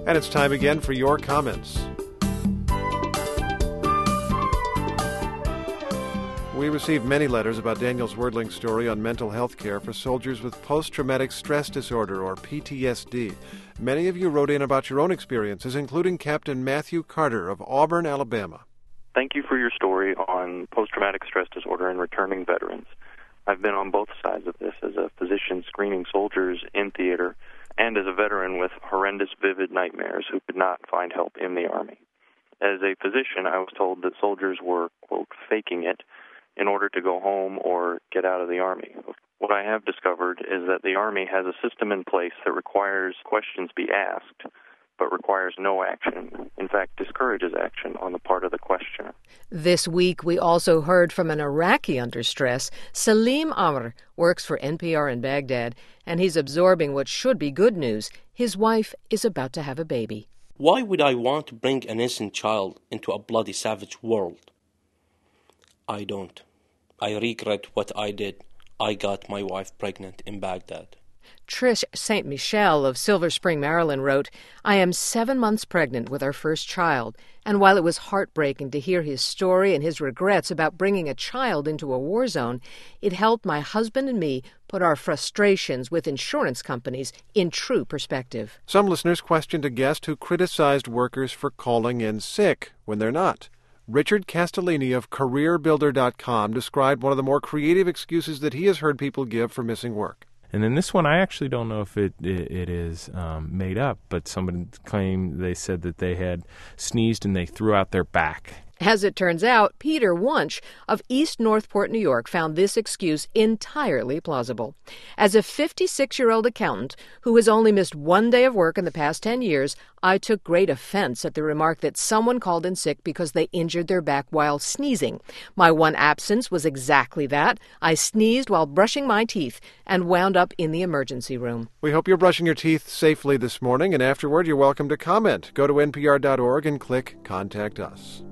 And it's time again for your comments. We received many letters about Daniel Zwerdling's story on mental health care for soldiers with post-traumatic stress disorder, or PTSD. Many of you wrote in about your own experiences, including Captain Matthew Carter of Auburn, Alabama. Thank you for your story on post-traumatic stress disorder and returning veterans. I've been on both sides of this as a physician screening soldiers in theater and as a veteran with horrendous, vivid nightmares who could not find help in the Army. As a physician, I was told that soldiers were, quote, faking it in order to go home or get out of the Army. What I have discovered is that the Army has a system in place that requires questions be asked, but requires no action. In fact, discourages action on the part of the questioner. This week, we also heard from an Iraqi under stress. Salim Amr works for NPR in Baghdad, and he's absorbing what should be good news. His wife is about to have a baby. Why would I want to bring an innocent child into a bloody, savage world? I don't. I regret what I did. I got my wife pregnant in Baghdad. Trish St. Michel of Silver Spring, Maryland wrote, I am 7 months pregnant with our first child, and while it was heartbreaking to hear his story and his regrets about bringing a child into a war zone, it helped my husband and me put our frustrations with insurance companies in true perspective. Some listeners questioned a guest who criticized workers for calling in sick when they're not. Richard Castellini of CareerBuilder.com described one of the more creative excuses that he has heard people give for missing work. And in this one, I actually don't know if it is made up, but somebody claimed they said that they had sneezed and they threw out their back. As it turns out, Peter Wunsch of East Northport, New York, found this excuse entirely plausible. As a 56-year-old accountant who has only missed 1 day of work in the past 10 years, I took great offense at the remark that someone called in sick because they injured their back while sneezing. My one absence was exactly that. I sneezed while brushing my teeth and wound up in the emergency room. We hope you're brushing your teeth safely this morning, and afterward you're welcome to comment. Go to npr.org and click Contact Us.